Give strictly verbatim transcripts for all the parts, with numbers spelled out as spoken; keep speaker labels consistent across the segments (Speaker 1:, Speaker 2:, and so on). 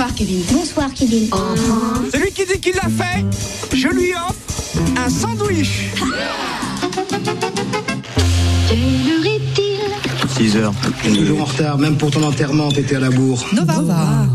Speaker 1: Bonsoir Kevin.
Speaker 2: Bonsoir Kevin.
Speaker 1: Uh-huh.
Speaker 3: Celui qui dit qu'il l'a fait, je lui offre un sandwich.
Speaker 2: Quelle heure est-il ?
Speaker 4: six heures.
Speaker 5: Toujours en retard, même pour ton enterrement, t'étais à la bourre.
Speaker 1: Nova. Nova.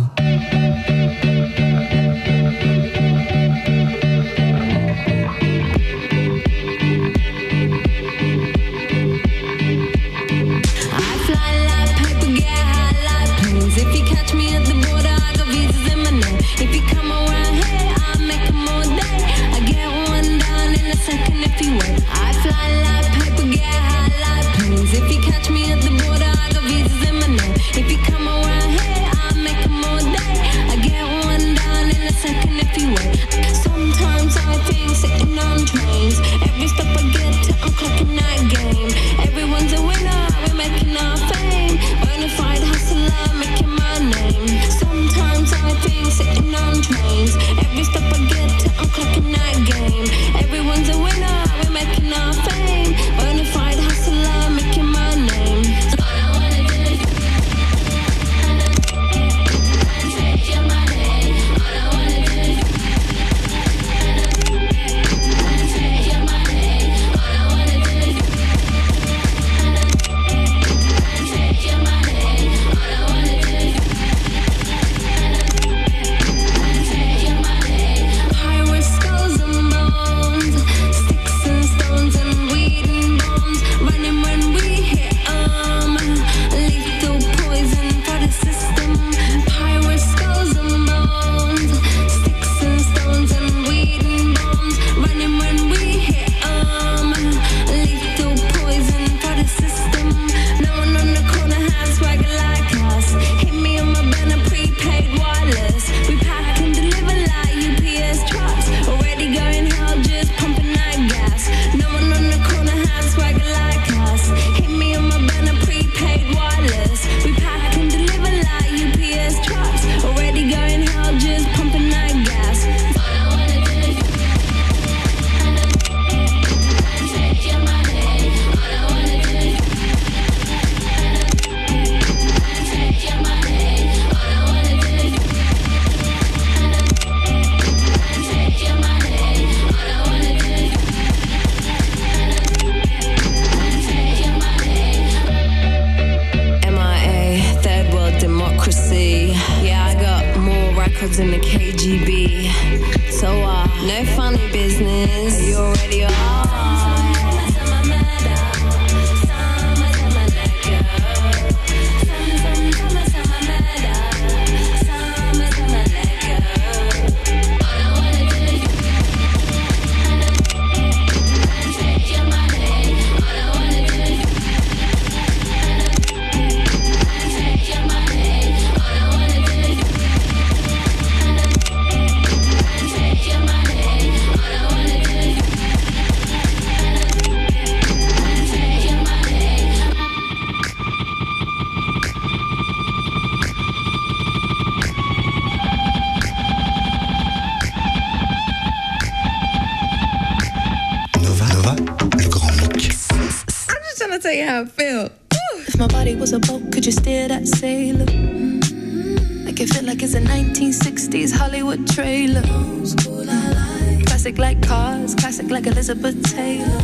Speaker 6: Like Elizabeth Taylor.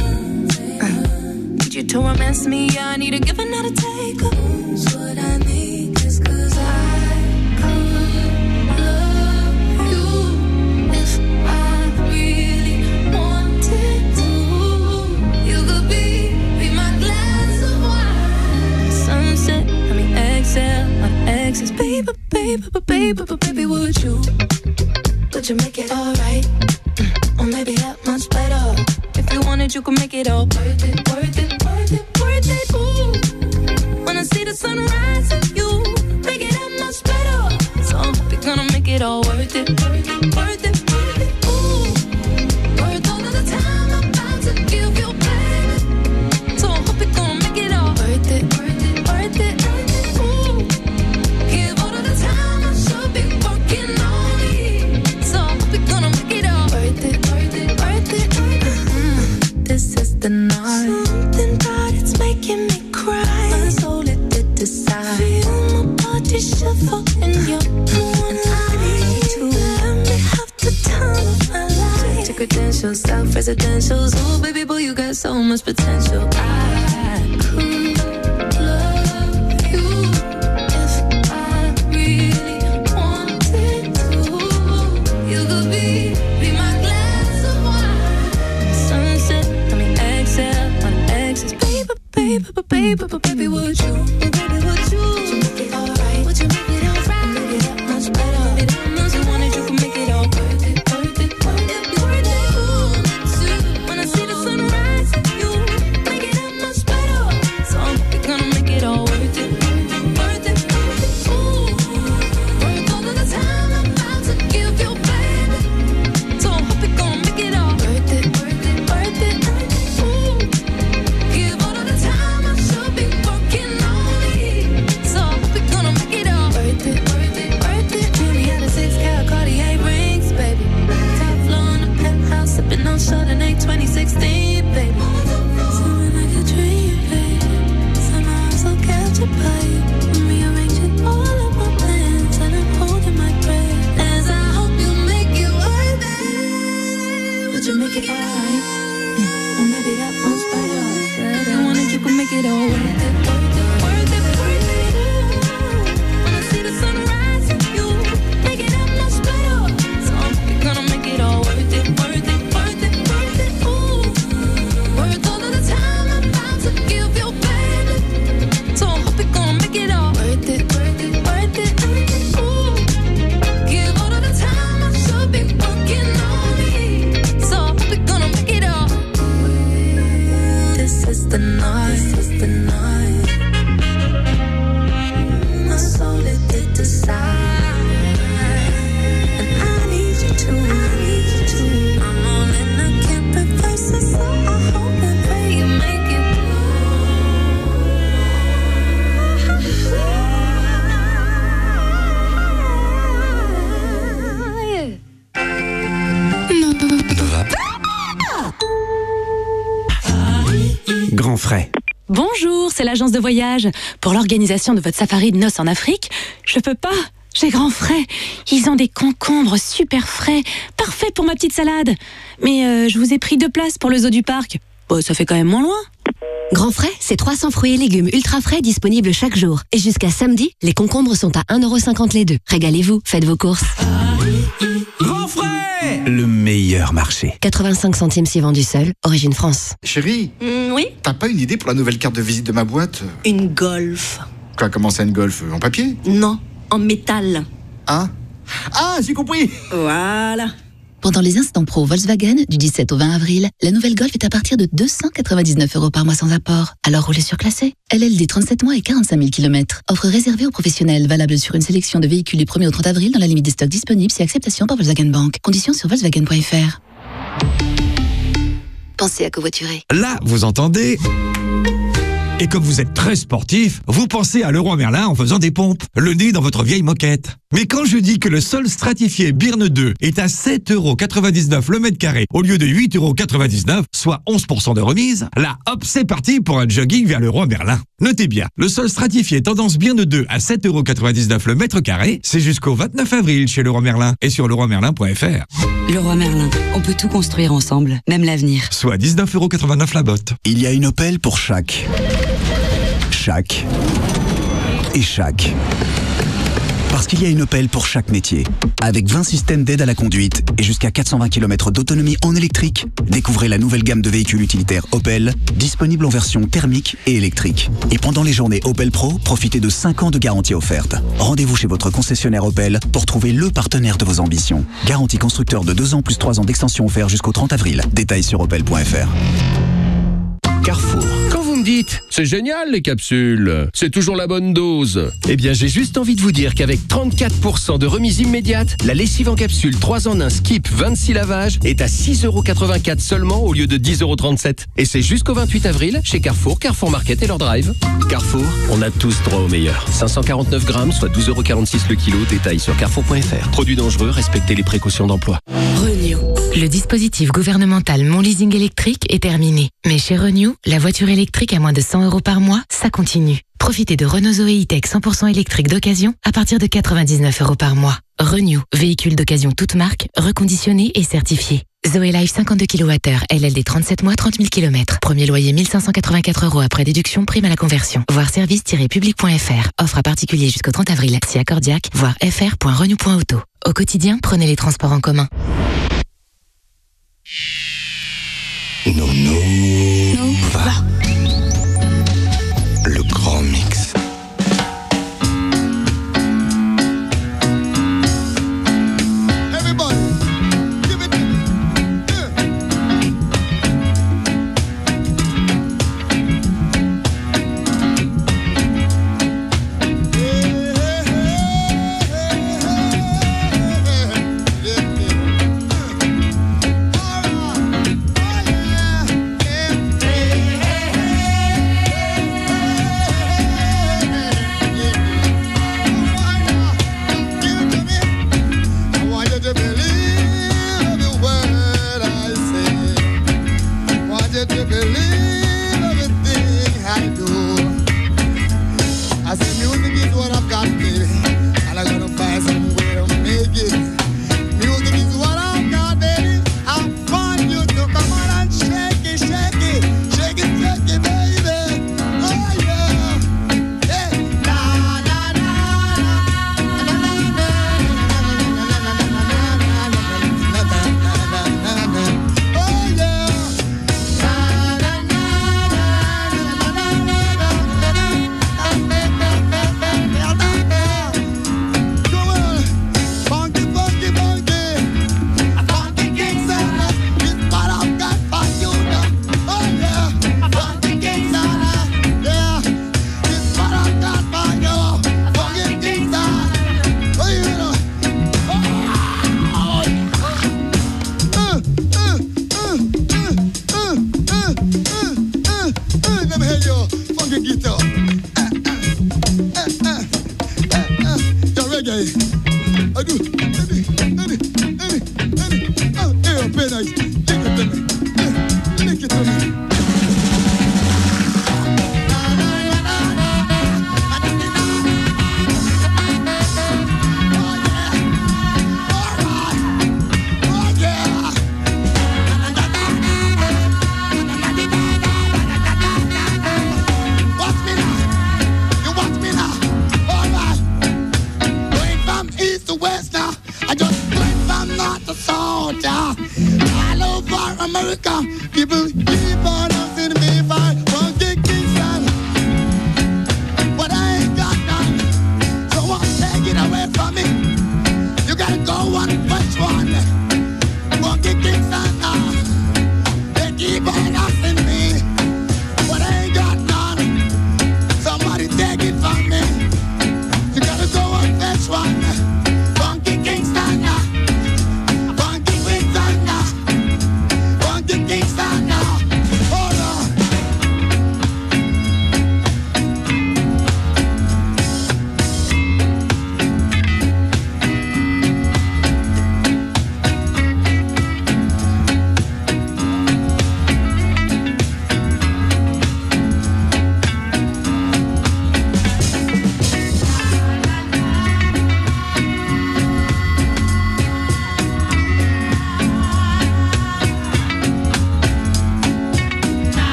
Speaker 6: Uh, need you to romance me, I need a give and not a take. What I need is cause I could love you if I really wanted to. You could be, be my glass of wine. Sunset, I mean exhale, my exes. Baby, baby, baby, baby, baby, would you? Would you make it alright? Or maybe that much better. If you wanted, you could make it all worth it, worth it, worth it, worth it. Ooh, when I see the sunrise and you make it that much better. So I hope you're gonna make it all worth it, worth it, worth it, worth it. Ooh, worth all of the time I'm about to give you, baby. So I hope you're gonna make it all worth it, worth it, worth it, worth it. Ooh, give all of the time I should be working on me. So I hope you're gonna make it all worth it. This is the night. Something about it's making me cry. My soul it did decide. Feel my body shuffle in your moonlight. residential, South residential. Oh, baby boy, you got so much potential. I could love you if I really wanted to. You could be, be my glass of wine. Sunset, I mean exhale, on exes. Baby, baby, baby, baby, baby, would you? Baby, would you? Would you make it alright? Would you make it alright? Make it that much better. Make it that much. You wanted, you can make it all worth it, worth it, worth it, worth it. Ooh, too. When I see the sunrise, you make it that much better. So I'm gonna make it all worth it, worth it, worth it, worth it. Ooh, worth all of the time I'm about to give you, baby. So I hope you're gonna make it all worth it, worth it, worth it, worth it. Ooh, give all of the time I should be working on me. So I hope you're gonna make it all worth it, worth it, worth it. Jimmy had a six carat Cartier rings, baby. Top floor in the penthouse, sipping on Chardonnay twenty sixteen, baby. Something like a dream, baby. Somehow I'm so captured by you. I'm rearranging all of my plans and I'm holding my breath as I hope you make it worth it. Would you make it alright? Or maybe that much better. You wanted, you could make it all worth it, worth it, worth it, worth it. When I see the sunrise, you make it that much better. So I'm gonna make it all worth it, worth it, worth it, worth it. Ooh, worth all of the time I'm about to give you, baby. So I hope you're gonna make it all worth it, worth it, worth it, worth it. Ooh, give all of the time I should be working on me. So I hope you're gonna make it all. This is the night, this is the night. My soul it did decide, and I need you to, I need you to. I'm on and I can't reverse it, so I hope and pray you make it.
Speaker 3: Grand frais.
Speaker 1: Bonjour, c'est l'agence de voyage. Pour l'organisation de votre safari de noces en Afrique, je peux pas. J'ai grand frais. Ils ont des concombres super frais, parfaits pour ma petite salade. Mais euh, je vous ai pris deux places pour le zoo du parc. Bon, ça fait quand même moins loin.
Speaker 4: Grand frais, c'est trois cents fruits et légumes ultra frais disponibles chaque jour. Et jusqu'à samedi, les concombres sont à un euro cinquante les deux. Régalez-vous, faites vos courses.
Speaker 3: Grand frais, le meilleur marché.
Speaker 4: quatre-vingt-cinq centimes si vendu seul, origine France.
Speaker 7: Chérie,
Speaker 8: Mm, oui,
Speaker 7: t'as pas une idée pour la nouvelle carte de visite de ma boîte?
Speaker 8: une Golf.
Speaker 7: Quoi, comment ça, une Golf? En papier?
Speaker 8: Non, en métal.
Speaker 7: Ah Ah, j'ai compris.
Speaker 8: Voilà.
Speaker 9: Pendant les instants pro Volkswagen, du dix-sept au vingt avril, la nouvelle Golf est à partir de deux cent quatre-vingt-dix-neuf euros par mois sans apport. Alors roulez surclassé. L L D trente-sept mois et quarante-cinq mille kilomètres. Offre réservée aux professionnels, valable sur une sélection de véhicules du premier au trente avril dans la limite des stocks disponibles si acceptation par Volkswagen Bank. Conditions sur volkswagen point f r. Pensez à covoiturer.
Speaker 10: Là, vous entendez ? Et comme vous êtes très sportif, vous pensez à Leroy Merlin en faisant des pompes, le nez dans votre vieille moquette. Mais quand je dis que le sol stratifié Birne deux est à sept euros quatre-vingt-dix-neuf le mètre carré au lieu de huit euros quatre-vingt-dix-neuf, soit onze pour cent de remise, là hop, c'est parti pour un jogging vers Leroy Merlin. Notez bien, le sol stratifié tendance Birne deux à sept euros quatre-vingt-dix-neuf le mètre carré, c'est jusqu'au vingt-neuf avril chez Leroy Merlin et sur leroy merlin point f r.
Speaker 11: Leroy Merlin, on peut tout construire ensemble, même l'avenir.
Speaker 10: Soit dix-neuf euros quatre-vingt-neuf la botte.
Speaker 12: Il y a une Opel pour chaque. Chaque. Et chaque. Parce qu'il y a une Opel pour chaque métier. Avec vingt systèmes d'aide à la conduite et jusqu'à quatre cent vingt kilomètres d'autonomie en électrique, découvrez la nouvelle gamme de véhicules utilitaires Opel, disponible en version thermique et électrique. Et pendant les journées Opel Pro, profitez de cinq ans de garantie offerte. Rendez-vous chez votre concessionnaire Opel pour trouver le partenaire de vos ambitions. Garantie constructeur de deux ans plus trois ans d'extension offert jusqu'au trente avril. Détails sur opel point f r.
Speaker 13: Carrefour. Quand vous me dites, c'est génial les capsules, c'est toujours la bonne dose. Eh bien, j'ai juste envie de vous dire qu'avec trente-quatre pour cent de remise immédiate, la lessive en capsule trois en un Skip vingt-six lavages est à six euros quatre-vingt-quatre seulement au lieu de dix euros trente-sept. Et c'est jusqu'au vingt-huit avril chez Carrefour, Carrefour Market et leur drive. Carrefour, on a tous droit au meilleur. cinq cent quarante-neuf grammes, soit douze euros quarante-six le kilo. Détail sur carrefour point f r. Produits dangereux, respectez les précautions d'emploi.
Speaker 14: Renew, Le dispositif gouvernemental Mon Leasing électrique est terminé. Mais chez Renew, la voiture électrique à moins de cent euros par mois, ça continue. Profitez de Renault Zoé E-Tech cent pour cent électrique d'occasion à partir de quatre-vingt-dix-neuf euros par mois. Renew, véhicule d'occasion toute marque, reconditionné et certifié. Zoé Life cinquante-deux kilowattheures, L L D trente-sept mois, trente mille kilomètres. Premier loyer mille cinq cent quatre-vingt-quatre euros après déduction, prime à la conversion. Voir service tiret public point f r. Offre à particulier jusqu'au trente avril. Si accordiaque, voir f r point renew point auto. Au quotidien, prenez les transports en commun.
Speaker 15: Non, non, va. Le grand mix.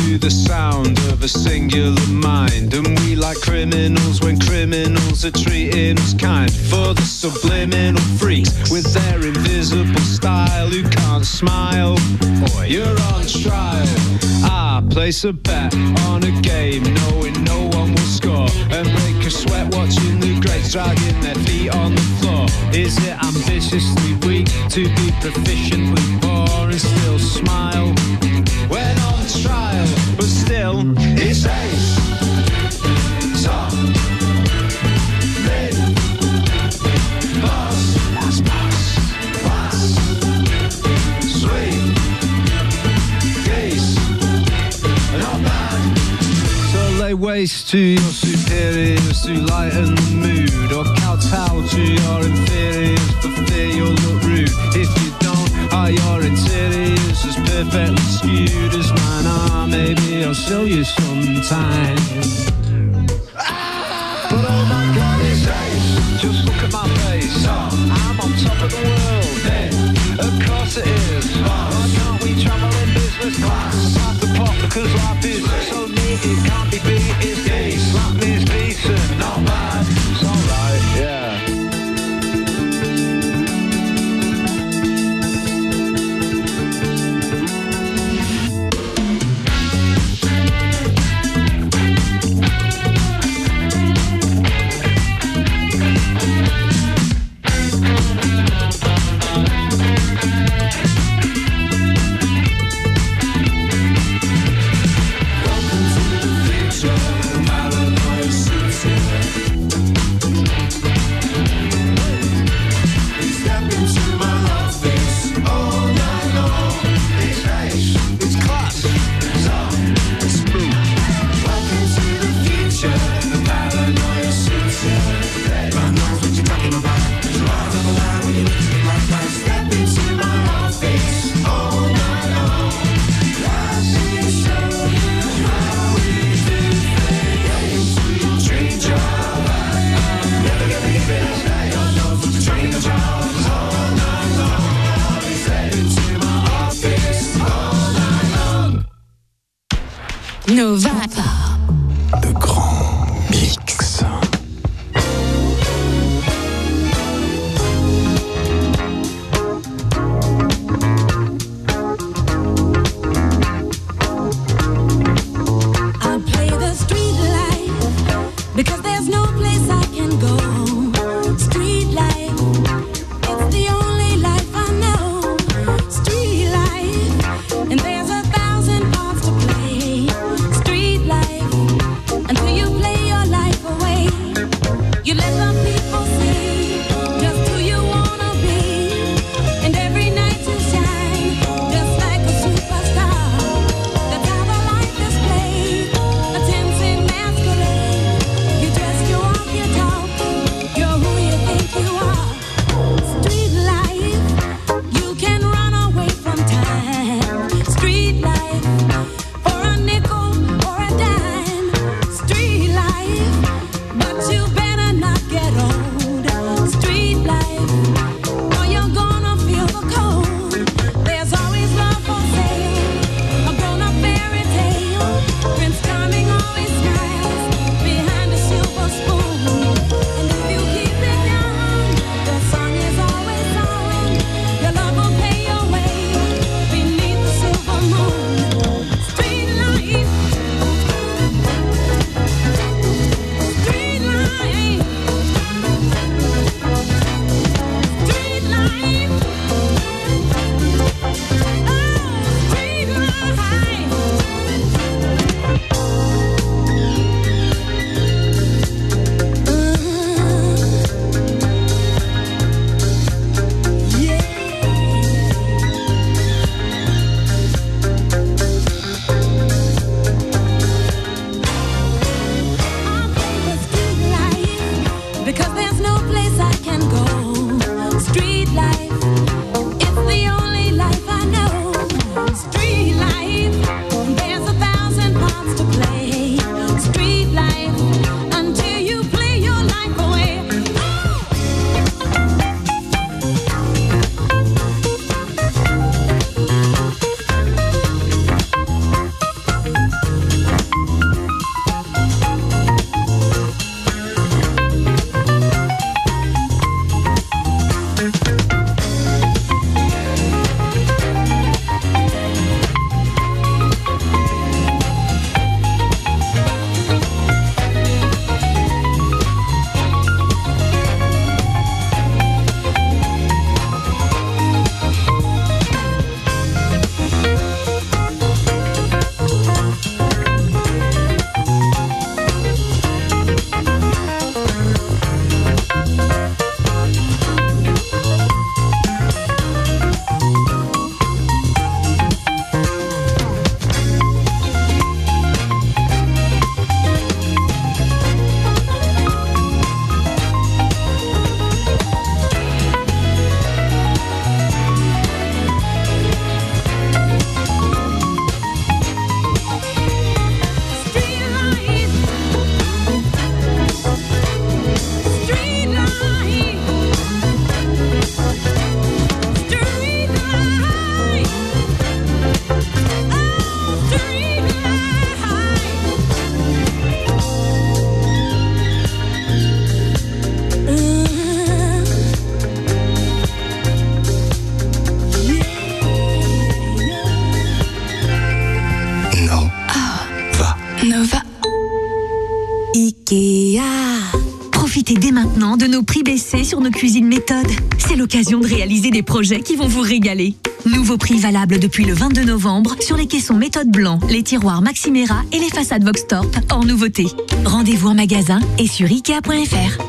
Speaker 16: to the sound of a singular mind. And we like criminals when criminals are treating us kind. For the subliminal freaks with their invisible style who can't smile, you're on trial. I place a bet on a game knowing no one will score, and break a sweat watching the greats dragging their feet on the floor. Is it ambitiously weak to be proficiently poor and still smile when on trial? But still, it's ace, top, mid, boss, pass, pass, pass, sweet, geese, not bad. So lay waste to your superiors to lighten the mood, or kowtow to your inferiors for fear you'll look rude. If you don't, are your interiors as perfectly skewed as mine are? Maybe I'll show you sometime. But oh my God, it's ace. Just look at my face. I'm on top of the world. Hey, of course it is. Why can't we travel in business class? Pass the pop because life is so neat it can't be beat. It's gay. Slap me's decent, not bad. It's alright, yeah.
Speaker 1: Nova.
Speaker 15: Le grand mix.
Speaker 6: I play the street life because there's no place I can go. Street life, it's the only life I know. Street life, and there's a thousand parts to play. Street life.
Speaker 17: Nova.
Speaker 18: Ikea. Profitez dès maintenant de nos prix baissés sur nos cuisines méthodes. C'est l'occasion de réaliser des projets qui vont vous régaler. Nouveaux prix valables depuis le vingt-deux novembre sur les caissons méthode blanc, les tiroirs Maximera et les façades Voxtorp hors nouveauté. Rendez-vous en magasin et sur ikea point f r.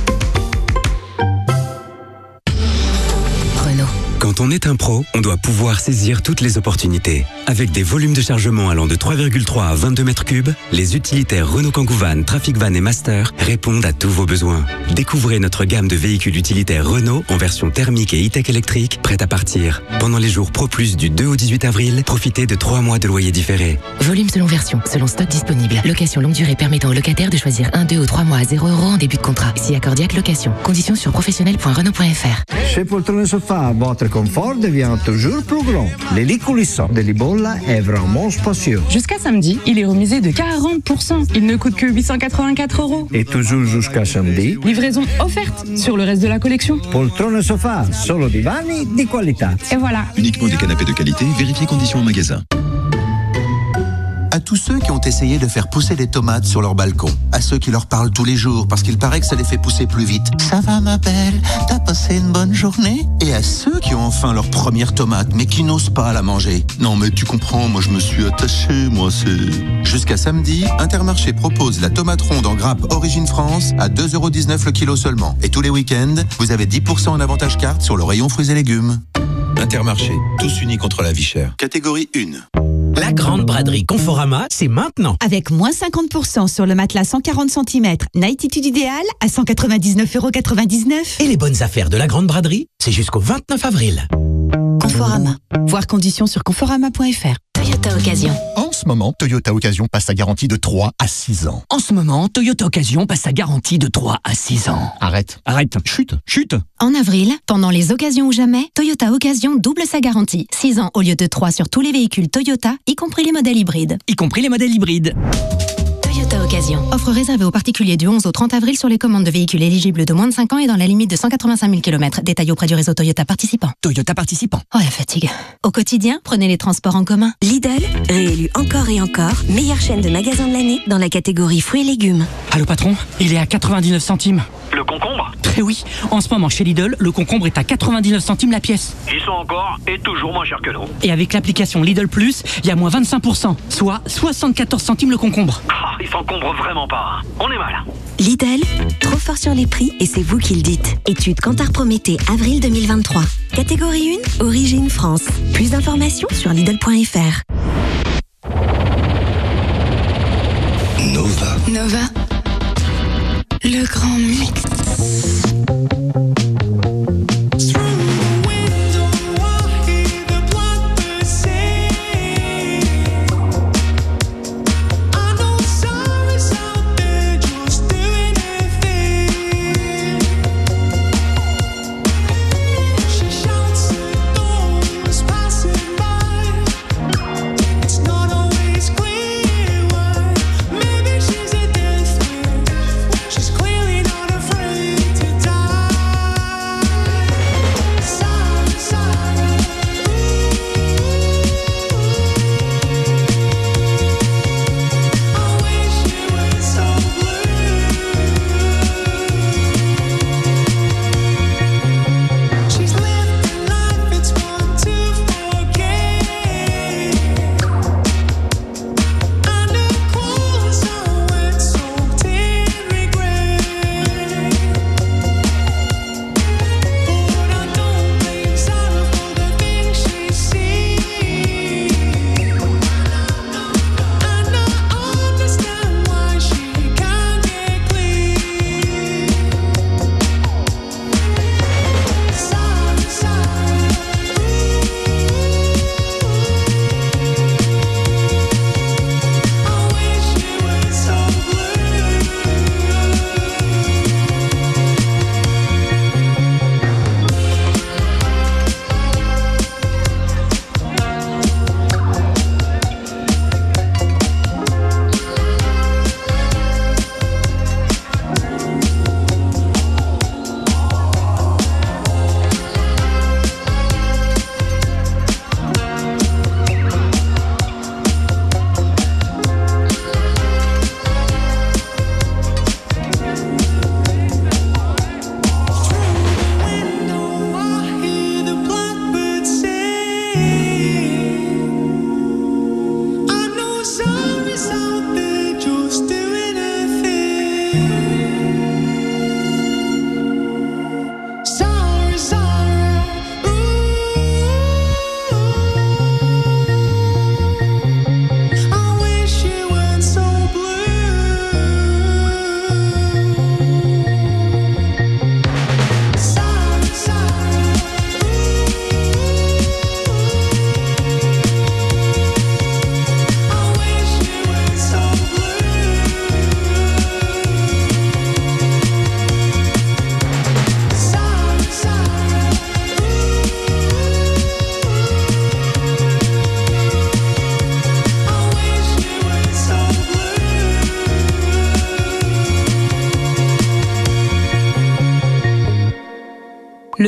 Speaker 19: Quand on est un pro, on doit pouvoir saisir toutes les opportunités. Avec des volumes de chargement allant de trois virgule trois à vingt-deux mètres cubes, les utilitaires Renault Kangoo Van, Trafic Van et Master répondent à tous vos besoins. Découvrez notre gamme de véhicules utilitaires Renault en version thermique et e-tech électrique, prête à partir. Pendant les jours Pro Plus du deux au dix-huit avril, profitez de trois mois de loyer différé.
Speaker 14: Volume selon version, selon stock disponible. Location longue durée permettant aux locataires de choisir un, deux ou trois mois à zéro euros en début de contrat. Si accordiaque location. Conditions sur professionnel point renault point f r.
Speaker 3: Chez Poltrone Sofa, votre confort devient toujours plus grand. Les lits coulissants de Libolla est vraiment spacieux.
Speaker 20: Jusqu'à samedi, il est remisé de quarante pour cent. Il ne coûte que huit cent quatre-vingt-quatre euros.
Speaker 3: Et toujours jusqu'à samedi,
Speaker 20: livraison offerte sur le reste de la collection.
Speaker 3: Poltrone Sofa, solo divani di qualità.
Speaker 20: Et voilà.
Speaker 21: Uniquement des canapés de qualité, vérifiez conditions en magasin.
Speaker 22: À tous ceux qui ont essayé de faire pousser des tomates sur leur balcon, à ceux qui leur parlent tous les jours parce qu'il paraît que ça les fait pousser plus vite. Ça va ma belle, t'as passé une bonne journée? Et à ceux qui ont enfin leur première tomate mais qui n'osent pas la manger. Non mais tu comprends, moi je me suis attaché, moi c'est... Jusqu'à samedi, Intermarché propose la tomate ronde en grappe Origine France à deux euros dix-neuf le kilo seulement. Et tous les week-ends, vous avez dix pour cent en avantage carte sur le rayon fruits et légumes. Intermarché, tous unis contre la vie chère. Catégorie un.
Speaker 23: La grande braderie Conforama, c'est maintenant.
Speaker 24: Avec moins cinquante pour cent sur le matelas cent quarante centimètres Nightitude idéal à cent quatre-vingt-dix-neuf euros quatre-vingt-dix-neuf.
Speaker 23: Et les bonnes affaires de la grande braderie, c'est jusqu'au vingt-neuf avril.
Speaker 24: Conforama. Voir conditions sur conforama point f r.
Speaker 4: Toyota Occasion.
Speaker 25: En ce moment, Toyota Occasion passe sa garantie de trois à six ans.
Speaker 23: En ce moment, Toyota Occasion passe sa garantie de trois à six ans.
Speaker 25: Arrête.
Speaker 23: Arrête. Chute. Chute.
Speaker 4: En avril, pendant les occasions ou jamais, Toyota Occasion double sa garantie. six ans au lieu de trois sur tous les véhicules Toyota, y compris les modèles hybrides.
Speaker 23: Y compris les modèles hybrides.
Speaker 4: Toyota Occasion. Offre réservée aux particuliers du onze au trente avril sur les commandes de véhicules éligibles de moins de cinq ans et dans la limite de cent quatre-vingt-cinq mille kilomètres. Détail auprès du réseau Toyota participant.
Speaker 23: Toyota participant.
Speaker 4: Oh la fatigue. Au quotidien, prenez les transports en commun.
Speaker 18: Lidl, réélu encore et encore, meilleure chaîne de magasins de l'année dans la catégorie fruits et légumes.
Speaker 23: Allô patron, il est à quatre-vingt-dix-neuf centimes.
Speaker 26: Le concombre?
Speaker 23: Eh oui, en ce moment chez Lidl, le concombre est à quatre-vingt-dix-neuf centimes la pièce.
Speaker 26: Ils sont encore et toujours moins chers que nous.
Speaker 23: Et avec l'application Lidl Plus, il y a moins vingt-cinq pour cent, soit soixante-quatorze centimes le concombre.
Speaker 26: Ah, ils s'encombrent vraiment pas. On est mal.
Speaker 18: Lidl, trop fort sur les prix et c'est vous qui le dites. Étude Kantar Prométhée, avril deux mille vingt-trois. Catégorie un, Origine France. Plus d'informations sur Lidl point f r.
Speaker 21: Nova.
Speaker 17: Nova. Le grand mix.
Speaker 6: She's clearly not afraid to die.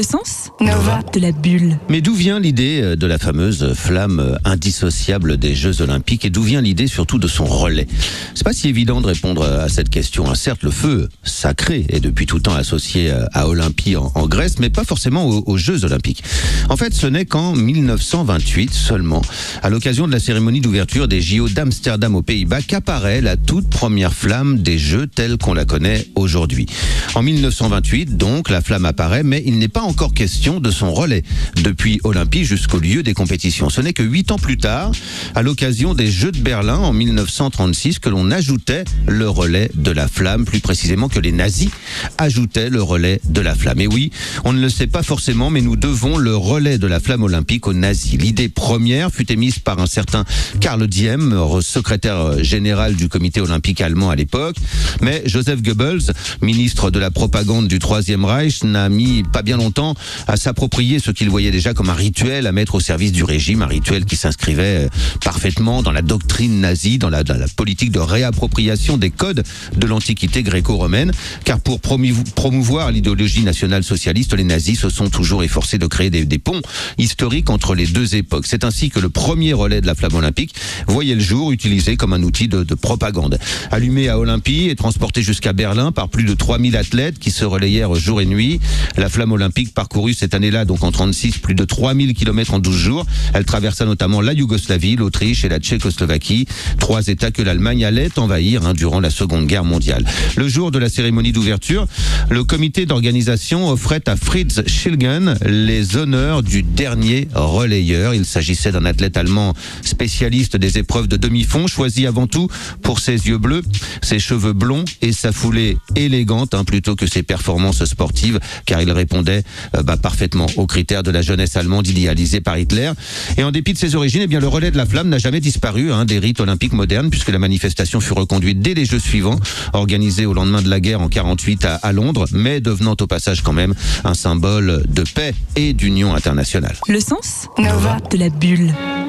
Speaker 24: sens Nova de la bulle.
Speaker 2: Mais d'où vient l'idée de la fameuse flamme indissociable des Jeux Olympiques et d'où vient l'idée surtout de son relais? C'est pas si évident de répondre à cette question. Certes, le feu sacré est depuis tout temps associé à Olympie en, en Grèce, mais pas forcément aux, aux Jeux Olympiques. En fait, ce n'est qu'en mille neuf cent vingt-huit seulement, à l'occasion de la cérémonie d'ouverture des J O d'Amsterdam aux Pays-Bas, qu'apparaît la toute première flamme des Jeux telle qu'on la connaît aujourd'hui. En mille neuf cent vingt-huit, donc, la flamme apparaît, mais il n'est pas encore question de son relais depuis Olympie jusqu'au lieu des compétitions. Ce n'est que huit ans plus tard, à l'occasion des Jeux de Berlin en mille neuf cent trente-six, que l'on ajoutait le relais de la flamme, plus précisément que les nazis ajoutaient le relais de la flamme. Et oui, on ne le sait pas forcément, mais nous devons le relais de la flamme olympique aux nazis. L'idée première fut émise par un certain Karl Diem, secrétaire général du comité olympique allemand à l'époque, mais Joseph Goebbels, ministre de la propagande du Troisième Reich, n'a mis pas bien longtemps à s'approprier ce qu'il voyait déjà comme un rituel à mettre au service du régime, un rituel qui s'inscrivait parfaitement dans la doctrine nazie, dans la, dans la politique de réappropriation des codes de l'antiquité gréco-romaine, car pour promouvoir l'idéologie nationale-socialiste, les nazis se sont toujours efforcés de créer des, des ponts historiques entre les deux époques. C'est ainsi que le premier relais de la flamme olympique voyait le jour, utilisé comme un outil de, de propagande. Allumé à Olympie et transporté jusqu'à Berlin par plus de trois mille athlètes qui se relayèrent jour et nuit, la flamme olympique parcourut cette année-là, donc en trente-six, plus de trois mille kilomètres en douze jours. Elle traversa notamment la Yougoslavie, l'Autriche et la Tchécoslovaquie, trois États que l'Allemagne allait envahir hein, durant la Seconde Guerre mondiale. Le jour de la cérémonie d'ouverture, le comité d'organisation offrait à Fritz Schilgen les honneurs du dernier relayeur. Il s'agissait d'un athlète allemand spécialiste des épreuves de demi-fond, choisi avant tout pour ses yeux bleus, ses cheveux blonds et sa foulée élégante hein, plutôt que ses performances sportives, car il répondait euh, bah, parfaitement aux critères de la jeunesse allemande idéalisée par Hitler. Et en dépit de ses origines, eh bien, le relais de la flamme n'a jamais disparu hein, des rites olympiques modernes, puisque la manifestation fut reconduite dès les Jeux suivants, organisés au lendemain de la guerre en quarante-huit à, à Londres, mais devenant au passage quand même un symbole de paix et d'union internationale.
Speaker 24: Le sens Nova de la bulle.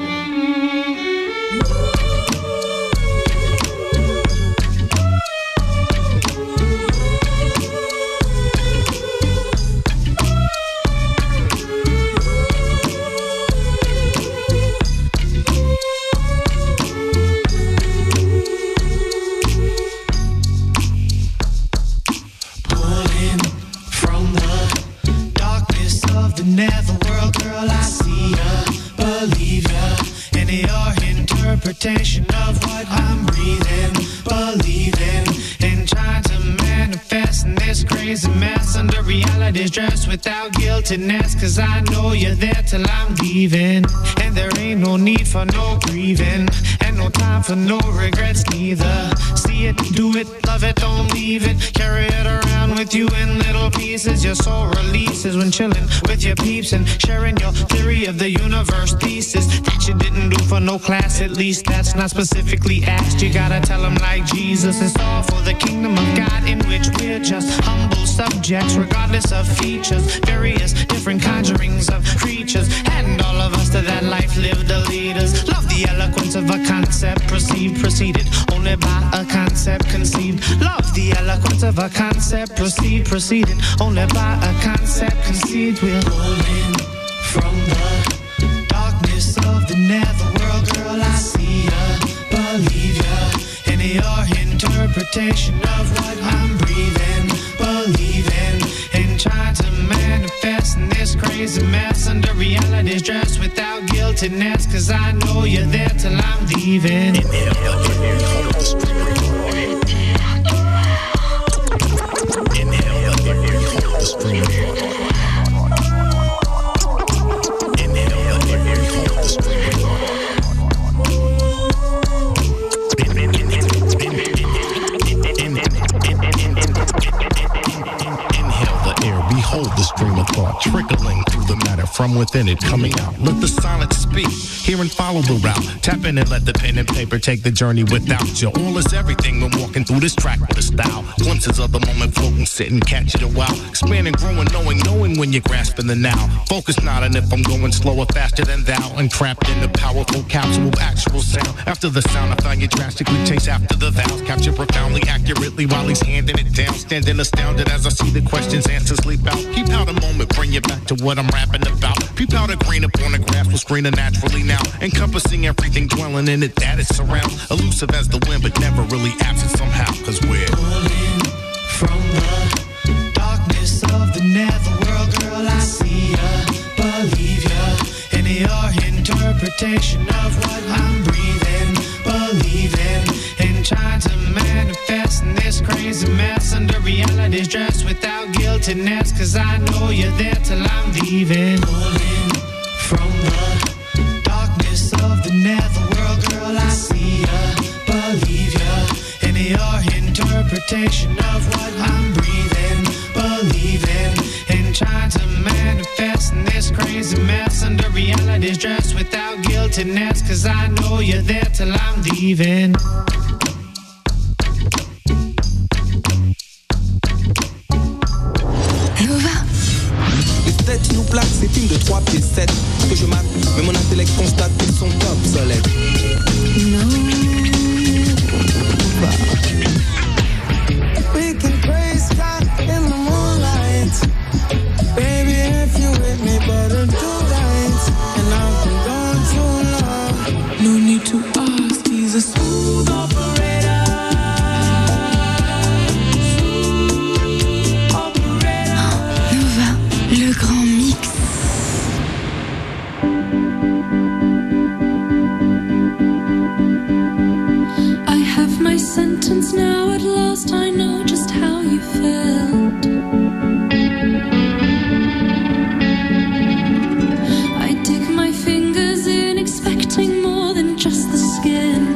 Speaker 6: Netherworld, girl, I see ya, believe ya, in your interpretation of what I'm breathing, believing, in trying to manifest in this crazy mess under reality's dress without guiltiness, cause I know you're there till I'm leaving, and there ain't no need for no grieving, and no time for no regrets neither. See it, do it, love it, don't leave it, carry it around with you in little pieces. Your soul releases when chilling with your peeps and sharing your theory of the universe thesis that you didn't do for no class, at least that's not specifically asked. You gotta tell them like Jesus, it's all for the kingdom of God, in which we're just humble subjects regardless of features, various different conjurings of creatures, and all of us to that life live the leaders. Love the eloquence of a concept perceived, preceded only by a concept conceived. Love the eloquence of a concept perceived, preceded only by a concept conceived. We're rolling from the darkness of the netherworld, girl, I see ya, believe ya, in your interpretation of what I'm breathing, believing, in trying to manifest in this crazy mess under reality's dress without guiltiness, cause I know you're there till I'm leaving.
Speaker 15: Behold the stream of thought trickling through
Speaker 5: the matter from within it coming out. Let the silence speak, hear and follow the route. Tap in and let the pen and paper take the journey without you. All is everything when walking through this track with a style. Glimpses of the moment floating, sitting, catch it a while. Expanding, growing, knowing, knowing when you're grasping the now. Focus not on if I'm going slower, faster than thou. Entrapped in the powerful capsule of actual sound. After the sound, I find you drastically chase after the vowels. Capture profoundly, accurately while he's handing it down. Standing astounded as I see the questions, answers leap out. Peep out a moment, bring you back to what I'm rapping about. Peep out a grain upon a grass will screen naturally now. Encompassing everything, dwelling in it that it surrounds. Elusive as the wind, but never really absent somehow. Cause we're
Speaker 7: pulling from the darkness of the netherworld. Girl, I see ya, believe ya, in your interpretation of what I'm breathing, believing, and trying to manifest in this crazy mess under reality's dress without guiltiness. Cause I know you're there till I'm leaving. Pulling from the darkness of the netherworld. Girl, I see ya, believe ya, in your interpretation of what I'm breathing, believing, and trying to manifest in this crazy mess under reality's dress without guiltiness. Cause I know you're there till I'm leaving.
Speaker 8: Les têtes nous plaquent, ces films de trois pieds sept que je mate, mais mon intellect constate qu'ils sont obsolètes.
Speaker 7: We can praise God in the moonlight. Baby, if you with me, better do right. And I've been gone too long. No need to ask, he's a smooth operator. Smooth operator.
Speaker 17: Nova, le grand mix.
Speaker 6: I have my sentence now, at last I know just how you felt. I dig my fingers in, expecting more than just the skin.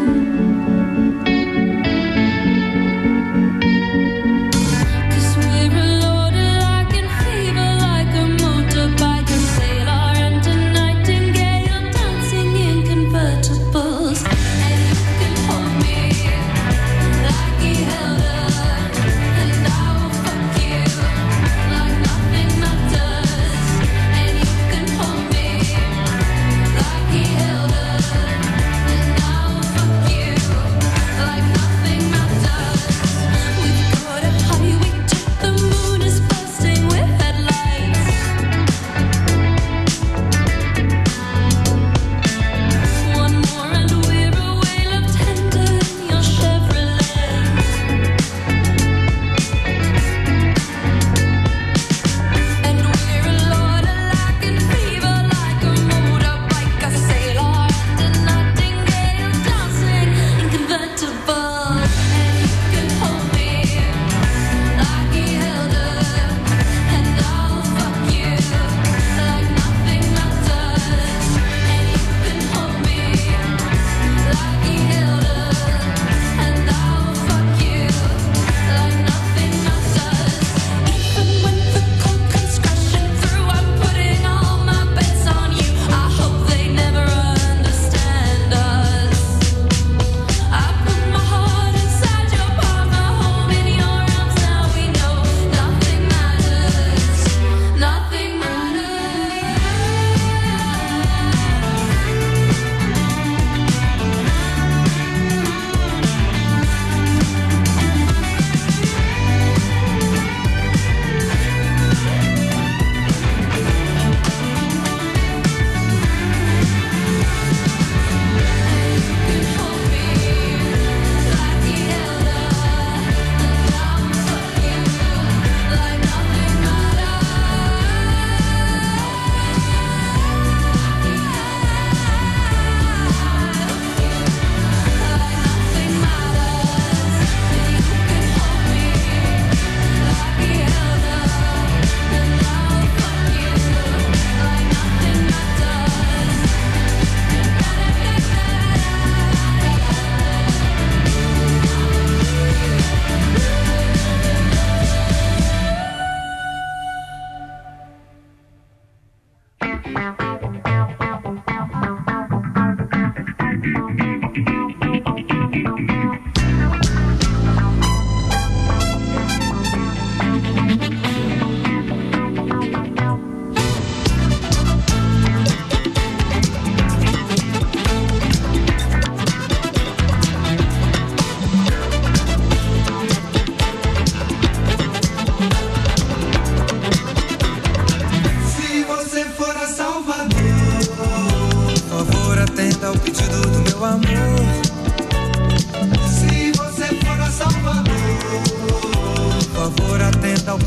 Speaker 6: Cause we're a loaded like in fever, like a motorbike, a sailor and a nightingale, dancing in convertibles. And you can hold me like he held her, and I will fuck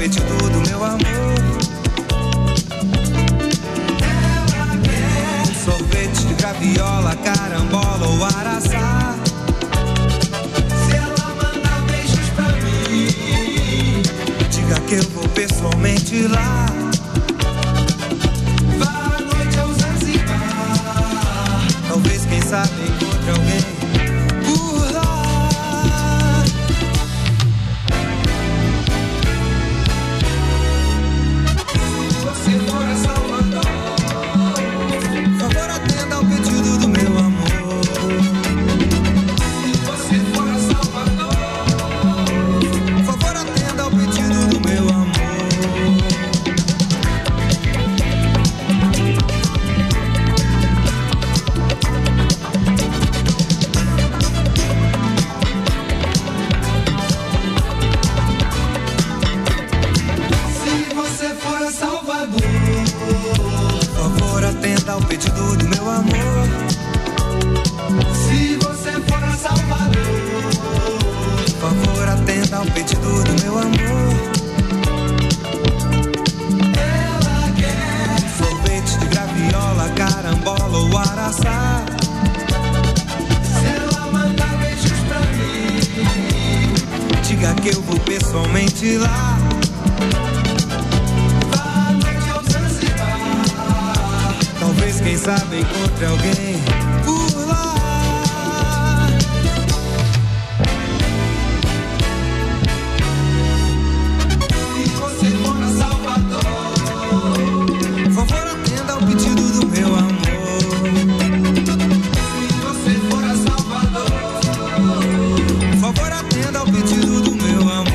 Speaker 9: pedido do meu amor. Ela quer sorvete de graviola, carambola ou araçá. Se ela mandar beijos pra mim, diga que eu vou pessoalmente lá. Vá à noite ao Zanzibar, talvez, quem sabe, encontre alguém por lá. Ao pedido do meu amor. Se você for a Salvador, por favor, atenda ao pedido do meu amor. Ela quer sorvete de graviola, carambola ou araçá. Se ela mandar beijos pra mim, diga que eu vou pessoalmente lá. Talvez, quem sabe, encontre alguém por lá. Se você for a Salvador, por favor, atenda ao pedido do meu amor. Se você for a Salvador, por favor, atenda ao pedido do meu amor.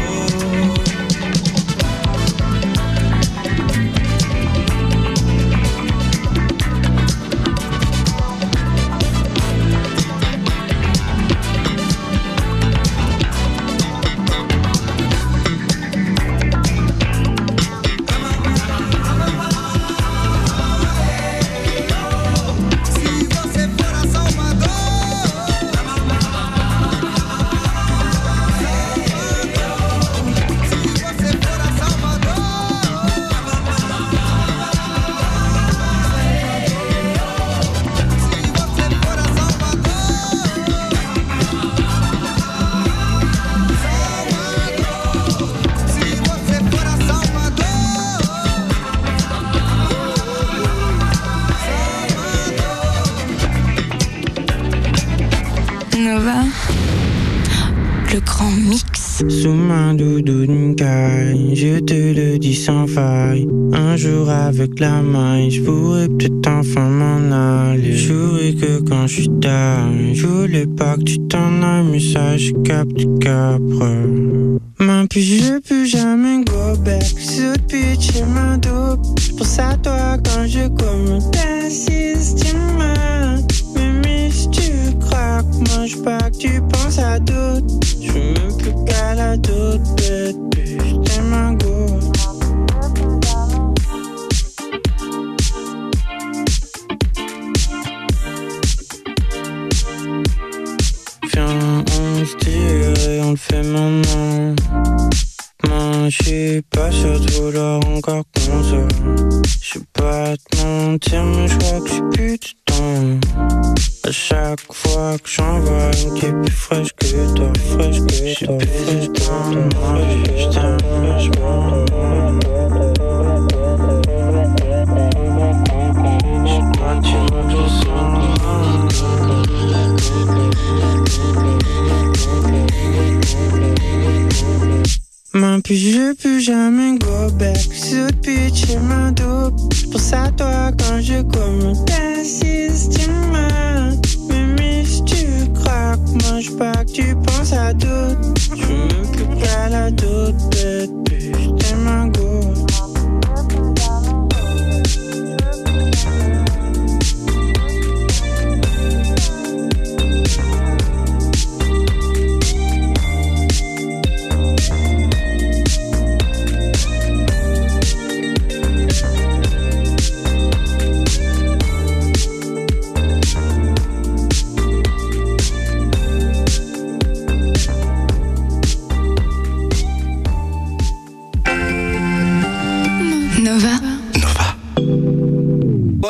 Speaker 17: Le grand mix.
Speaker 10: Sous ma doudoune caille, je te le dis sans faille. Un jour avec la maille, je pourrais peut-être enfin m'en aller. J'aurais que quand je suis tard, je voulais pas que tu t'en ailles, mais ça je capte capre. Mais puis je veux plus jamais go back, so bitch et ma dope. Je pense à toi quand je commande un système. Mais si tu craques, moi je pas que tu penses à d'autres. Je veux même plus qu'à la doute, bête, putain ma go. Viens, on se tire et on le fait maintenant. Moi j'suis pas sûr de vouloir encore qu'on se. J'sais pas te mentir, mais j'crois que j'ai plus de temps. À chaque fois que j'en vois une qui est plus fraîche que toi, fraîche que toi, plus fraîche que toi, je t'aime fraîchement. J'sais pas, tu vois que je sens. Mais puis je veux plus jamais go back, so bitch et ma dope. J'pense à toi quand je commande un système. Mais si tu craques, moi j'pas que tu penses à d'autres. J'veux même plus qu'à la doute, bête, putain ma go.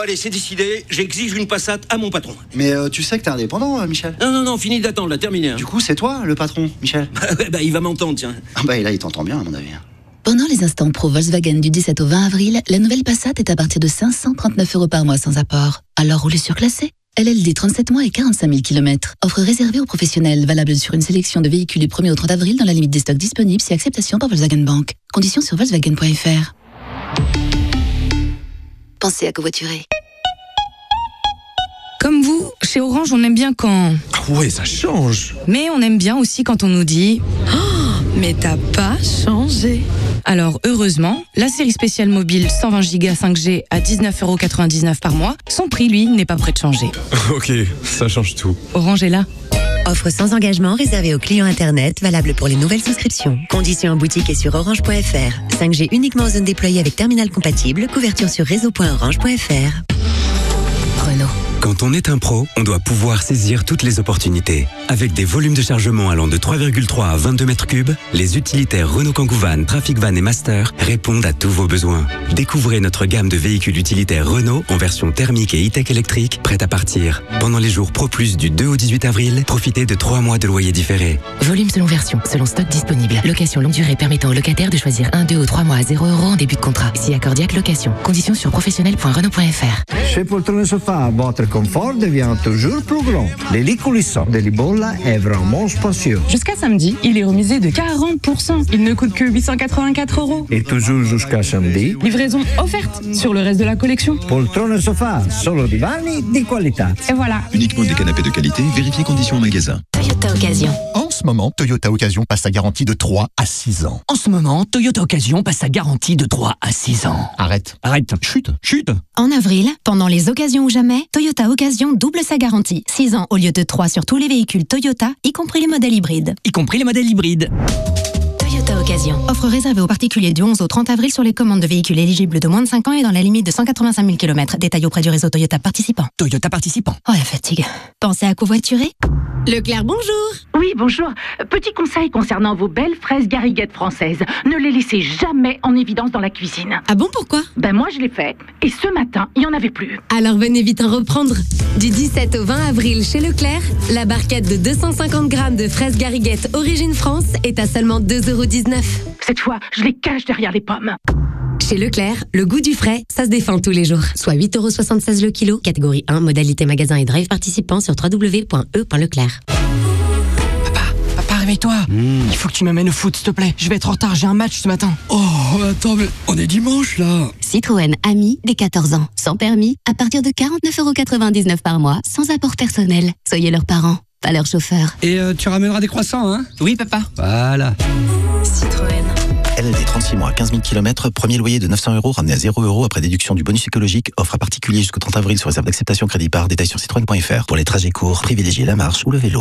Speaker 1: allez, c'est décidé, j'exige une Passat à mon patron.
Speaker 11: Mais euh, tu sais que t'es indépendant, euh, Michel.
Speaker 1: Non, non, non, fini d'attendre, là, terminé. Hein.
Speaker 11: Du coup, c'est toi, le patron, Michel.
Speaker 1: Bah, ouais, bah, il va m'entendre, tiens.
Speaker 11: Ah bah, et là, il t'entend bien, à mon avis.
Speaker 12: Pendant les instants pro Volkswagen du dix-sept au vingt avril, la nouvelle Passat est à partir de cinq cent trente-neuf euros par mois sans apport. Alors roulez surclassé. L L D trente-sept mois et quarante-cinq mille kilomètres. Offre réservée aux professionnels, valable sur une sélection de véhicules du premier au trente avril dans la limite des stocks disponibles si acceptation par Volkswagen Bank. Conditions sur volkswagen point f r. Pensez à covoiturer.
Speaker 13: Comme vous, chez Orange, on aime bien quand...
Speaker 16: Ah ouais, ça change.
Speaker 13: Mais on aime bien aussi quand on nous dit... Oh, mais t'as pas changé. Alors, heureusement, la série spéciale mobile cent vingt giga cinq G à dix-neuf euros quatre-vingt-dix-neuf par mois, son prix, lui, n'est pas prêt de changer.
Speaker 16: Ok, ça change tout.
Speaker 13: Orange est là.
Speaker 19: Offre sans engagement réservée aux clients Internet, valable pour les nouvelles souscriptions. Conditions en boutique et sur orange point f r. cinq G uniquement en zone déployée avec terminal compatible. Couverture sur réseau point orange point f r.
Speaker 12: Renault.
Speaker 27: Quand on est un pro, on doit pouvoir saisir toutes les opportunités. Avec des volumes de chargement allant de trois virgule trois à vingt-deux mètres cubes, les utilitaires Renault Kangoo Van, Trafic Van et Master répondent à tous vos besoins. Découvrez notre gamme de véhicules utilitaires Renault en version thermique et e-tech électrique, prête à partir. Pendant les jours Pro Plus du deux au dix-huit avril, profitez de trois mois de loyer différé.
Speaker 14: Volume selon version, selon stock disponible. Location longue durée permettant aux locataires de choisir un, deux ou trois mois à zéro euros en début de contrat. Si accordiaque location. Conditions sur professionnel point renault point f r.
Speaker 3: Chez Poltrone Sofa, votre confort devient toujours plus grand. Les lits coulissants de Libolla est vraiment spacieux.
Speaker 20: Jusqu'à samedi, il est remisé de quarante pour cent. Il ne coûte que huit cent quatre-vingt-quatre euros.
Speaker 3: Et toujours jusqu'à samedi,
Speaker 20: livraison offerte sur le reste de la collection.
Speaker 3: Poltrone Sofa, solo divani di qualità.
Speaker 20: Et voilà.
Speaker 21: Uniquement des canapés de qualité, vérifiez conditions en magasin.
Speaker 4: Toyota Occasion.
Speaker 25: En ce moment, Toyota Occasion passe sa garantie de trois à six ans.
Speaker 23: En ce moment, Toyota Occasion passe sa garantie de trois à six ans.
Speaker 25: Arrête.
Speaker 23: Arrête. Chute. Chute.
Speaker 4: En avril, pendant les occasions ou jamais, Toyota Occasion double sa garantie. six ans au lieu de trois sur tous les véhicules Toyota, y compris les modèles hybrides.
Speaker 23: Y compris les modèles hybrides.
Speaker 4: Toyota Occasion. Offre réservée aux particuliers du onze au trente avril sur les commandes de véhicules éligibles de moins de cinq ans et dans la limite de cent quatre-vingt-cinq mille kilomètres. Détail auprès du réseau Toyota participant.
Speaker 23: Toyota participant.
Speaker 4: Oh la fatigue. Pensez à covoiturer.
Speaker 18: Leclerc, bonjour.
Speaker 28: Oui, bonjour. Petit conseil concernant vos belles fraises gariguettes françaises. Ne les laissez jamais en évidence dans la cuisine.
Speaker 18: Ah bon, pourquoi?
Speaker 28: Ben moi, je l'ai fait. Et ce matin, il n'y en avait plus.
Speaker 18: Alors venez vite en reprendre. Du dix-sept au vingt avril chez Leclerc, la barquette de deux cent cinquante grammes de fraises gariguettes Origine France est à seulement deux euros dix-neuf.
Speaker 28: Cette fois, je les cache derrière les pommes.
Speaker 18: Chez Leclerc, le goût du frais, ça se défend tous les jours. Soit huit euros soixante-seize le kilo, catégorie un, modalité magasin et drive participant sur w w w point e point leclerc.
Speaker 23: Papa, papa, réveille-toi. Mmh. Il faut que tu m'amènes au foot, s'il te plaît. Je vais être en retard, j'ai un match ce matin.
Speaker 15: Oh, attends, mais on est dimanche, là.
Speaker 18: Citroën Ami, des quatorze ans, sans permis, à partir de quarante-neuf euros quatre-vingt-dix-neuf par mois, sans apport personnel. Soyez leurs parents, pas leurs chauffeurs.
Speaker 15: Et euh, tu ramèneras des croissants, hein?
Speaker 23: Oui, papa.
Speaker 15: Voilà.
Speaker 18: Citroën.
Speaker 29: L L D trente-six mois, quinze mille kilomètres, premier loyer de neuf cents euros, ramené à zéro euros après déduction du bonus écologique, offre à particulier jusqu'au trente avril sur réserve d'acceptation crédit par, détail sur citroën point f r. Pour les trajets courts, privilégiez la marche ou le vélo.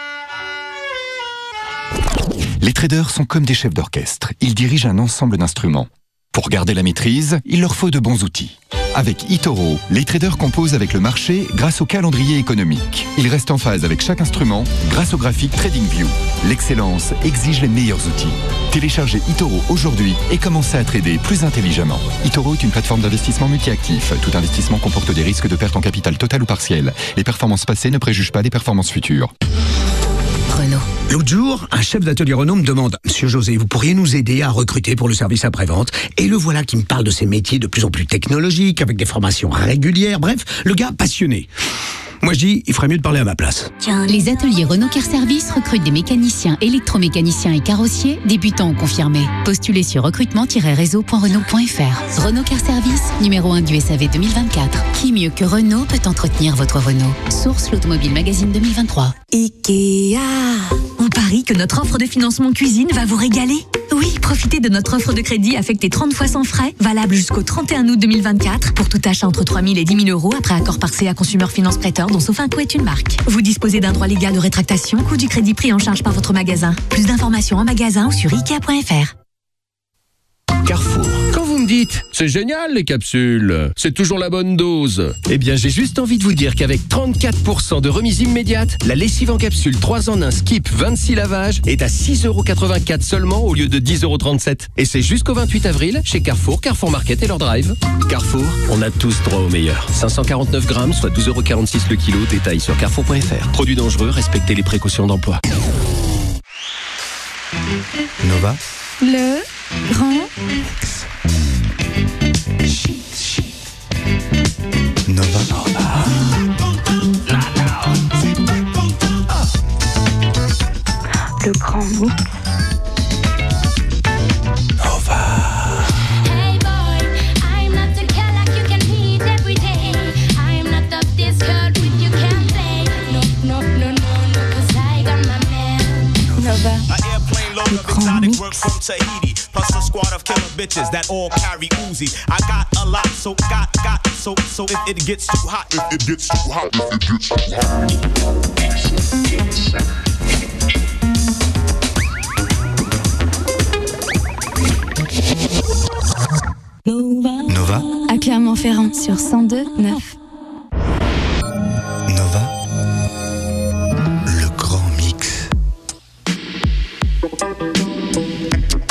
Speaker 25: Les traders sont comme des chefs d'orchestre. Ils dirigent un ensemble d'instruments. Pour garder la maîtrise, il leur faut de bons outils. Avec eToro, les traders composent avec le marché grâce au calendrier économique. Ils restent en phase avec chaque instrument grâce au graphique TradingView. L'excellence exige les meilleurs outils. Téléchargez eToro aujourd'hui et commencez à trader plus intelligemment. eToro est une plateforme d'investissement multi-actif. Tout investissement comporte des risques de perte en capital total ou partiel. Les performances passées ne préjugent pas des performances futures.
Speaker 14: Renault.
Speaker 15: L'autre jour, un chef d'atelier Renault me demande « Monsieur José, vous pourriez nous aider à recruter pour le service après-vente ?» Et le voilà qui me parle de ces métiers de plus en plus technologiques, avec des formations régulières, bref, le gars passionné. Moi je dis, il ferait mieux de parler à ma place.
Speaker 24: Les ateliers Renault Car Service recrutent des mécaniciens, électromécaniciens et carrossiers, débutants ou confirmés. Postulez sur recrutement tiret réseau point renault point f r. Renault Car Service, numéro un du S A V deux mille vingt-quatre. Qui mieux que Renault peut entretenir votre Renault? Source l'Automobile Magazine deux mille vingt-trois.
Speaker 18: Ikea. On parie que notre offre de financement cuisine va vous régaler. Oui, profitez de notre offre de crédit affectée trente fois sans frais, valable jusqu'au trente et un août deux mille vingt-quatre, pour tout achat entre trois mille et dix mille euros après accord par C A Consumer Finance Prêteur, dont Sofinco est une marque. Vous disposez d'un droit légal de rétractation, coût du crédit pris en charge par votre magasin. Plus d'informations en magasin ou sur ikea point f r.
Speaker 25: Carrefour.
Speaker 30: Quand vous me
Speaker 2: dites, c'est génial les capsules. C'est toujours la bonne dose.
Speaker 5: Eh bien, j'ai juste envie de vous dire qu'avec trente-quatre pour cent de remise immédiate, la lessive en capsule trois en un Skip vingt-six lavages est à six euros quatre-vingt-quatre seulement au lieu de dix euros trente-sept. Et c'est jusqu'au vingt-huit avril chez Carrefour, Carrefour Market et leur drive. Carrefour, on a tous droit au meilleur. cinq cent quarante-neuf grammes, soit douze euros quarante-six le kilo. Détail sur carrefour point f r. Produits dangereux, respectez les précautions d'emploi.
Speaker 29: Nova.
Speaker 13: Le grand
Speaker 29: Nova.
Speaker 13: Le grand mix.
Speaker 6: Work from Tahiti, plus a squad of killer bitches that all carry Uzi. I got a lot, so got, got, so, so if it gets too hot, if it gets too hot, if it gets too hot.
Speaker 13: Nova.
Speaker 29: Nova.
Speaker 13: À Clermont-Ferrand sur cent deux neuf.
Speaker 29: Nova. Le grand mix.